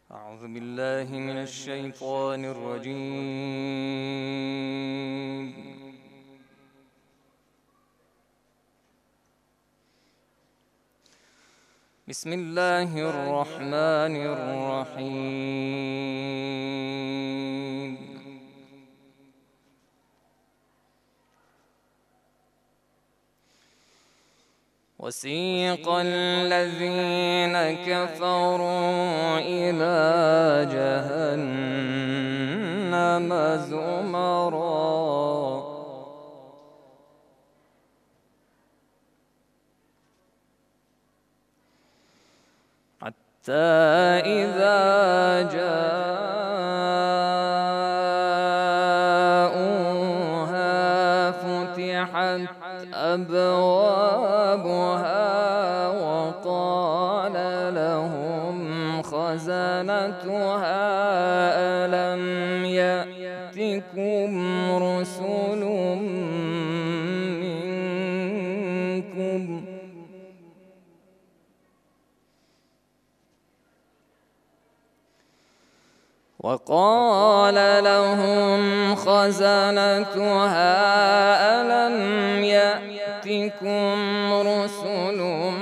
أعوذ بالله من الشيطان الرجيم. بسم الله الرحمن الرحيم. وسيق الذين كفروا إلى جهنم زمرا حتى إذا جاءوها فتحت أبوابها وقال لهم خزنتها ألم يأتكم رسل منكم وقال لهم خزنتها ألم يأتكم رسل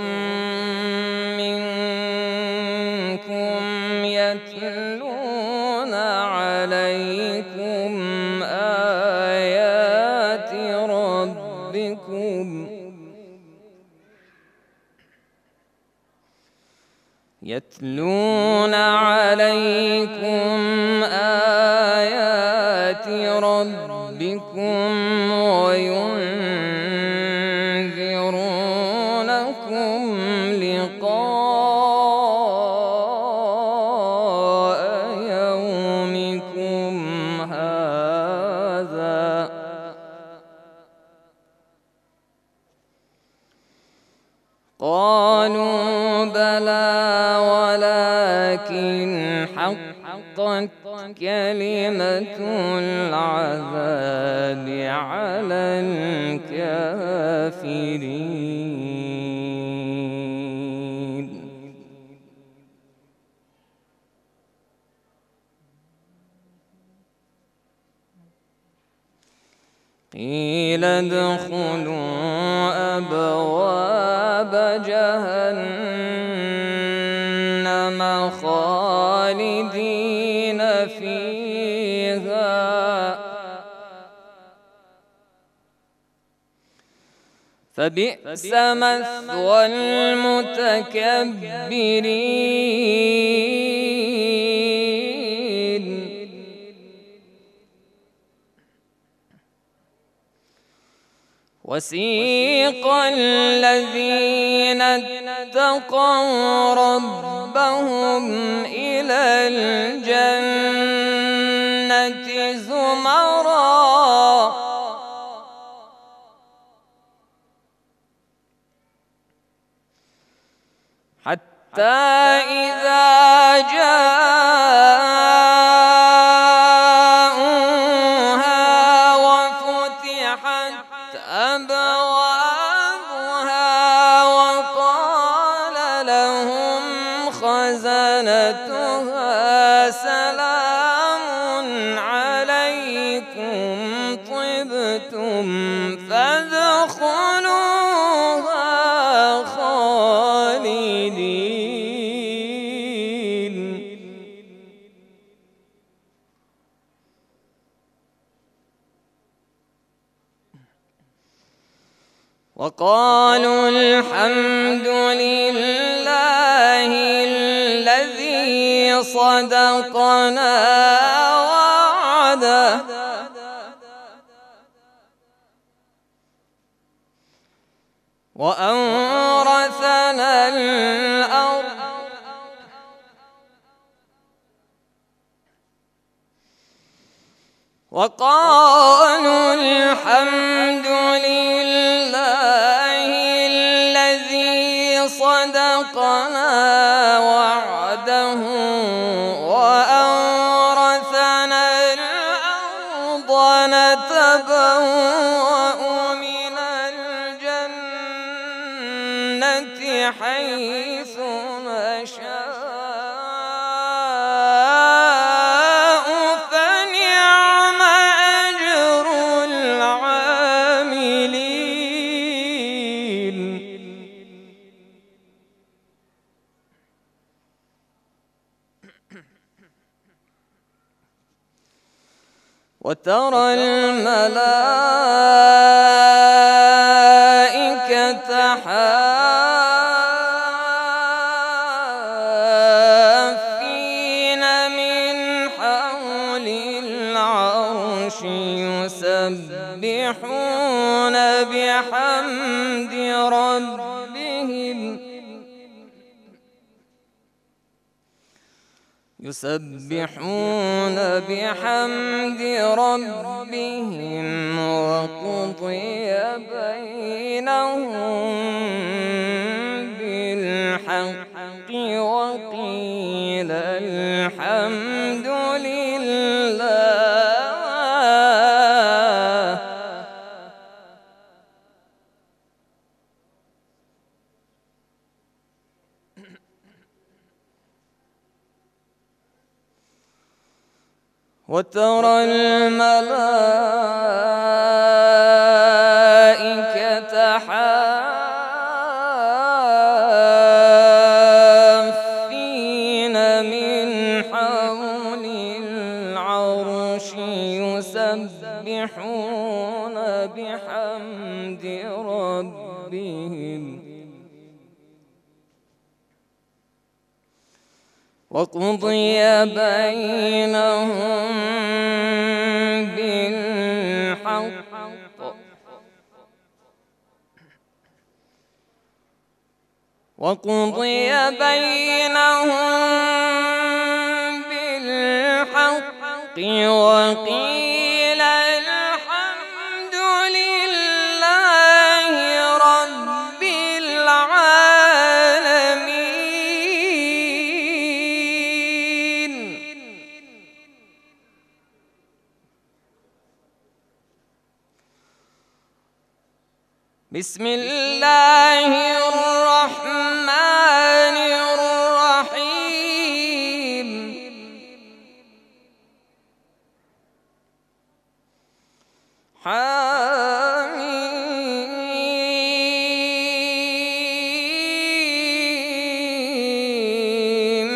منكم يتلون عليكم آيات ربكم وينذرونكم لقاء يومكم هذا قالوا بلى ولكن حقت كلمة العذاب على الكافرين. قيل ادخلوا أبواب جهنم خالدين فيها فبئس مثوى المتكبرين. وسيق الذين اتقوا ربهم إلى الجنة زمرا حتى إذا جاءوها وفتحت أبوابها وقال لهم خزنتها سلام عليكم طبتم فادخلوها خالدين. وقالوا الحمد لله الذي صدقنا وعده وأورثنا الأرض وقالوا الحمد لله الذي صدقنا وعده وأورثنا الأرض نتبوأ من الجنة الجنة حيث نشاء ونصيب من حيث لا نحتسب وهو خير الرازقين. وقالوا الحمد لله الذي أطعمنا وسقانا وجعلنا من الأغنياء. وقالوا الحمد لله الذي أطعمنا وسقانا وجعلنا من الأغنياء. وترى الملائكة حافين من حول العرش يسبحون بحمد ربهم وقضي بينهم بالحق وقيل الحمد لله. وترى الملائكة حافين من حول العرش يسبحون بحمد ربهم وقضي بينهم بالحق وقيل الحمد لله رب العالمين. بسم الله الرحمن الرحيم. حميم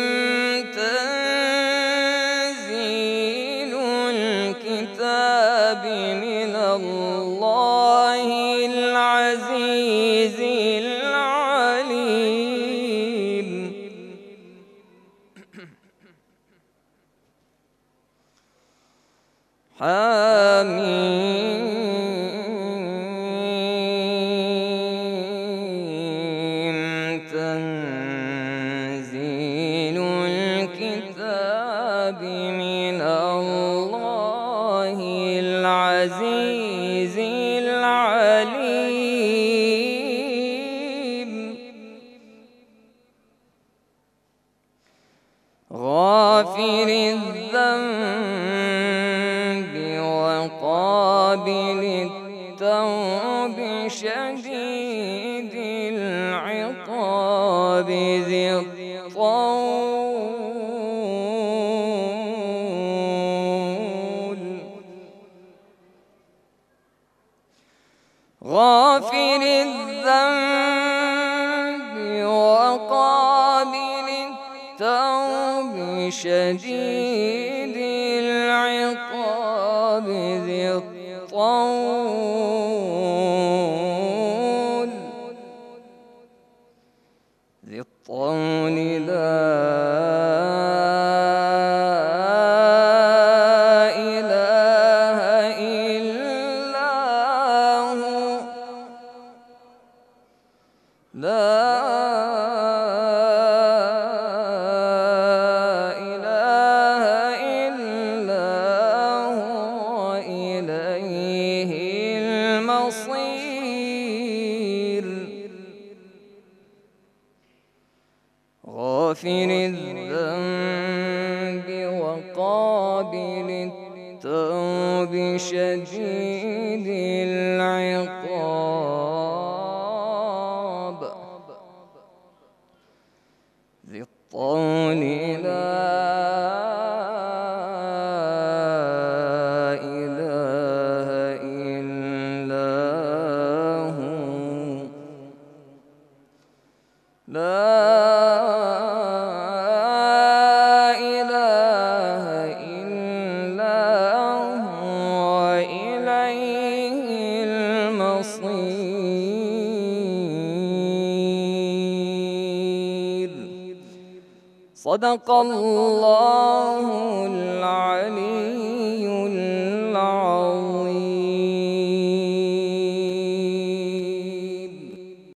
تنزيل الكتاب من الله العزيز العليم. حميم تنزيل الكتاب من الله العزيز العليم. غافر الذنب وقابل التوب شديد العقاب ذي الطول. غافر الذنب وقابل التوب شديد العقاب ذي الطول لا إله إلا هو. لا إله إلا هو إليه المصير. غافر الذنب وقابل التوب شديد العقاب ذي الطول لا إله إلا هو. لا إله إلا هو صدق الله العلي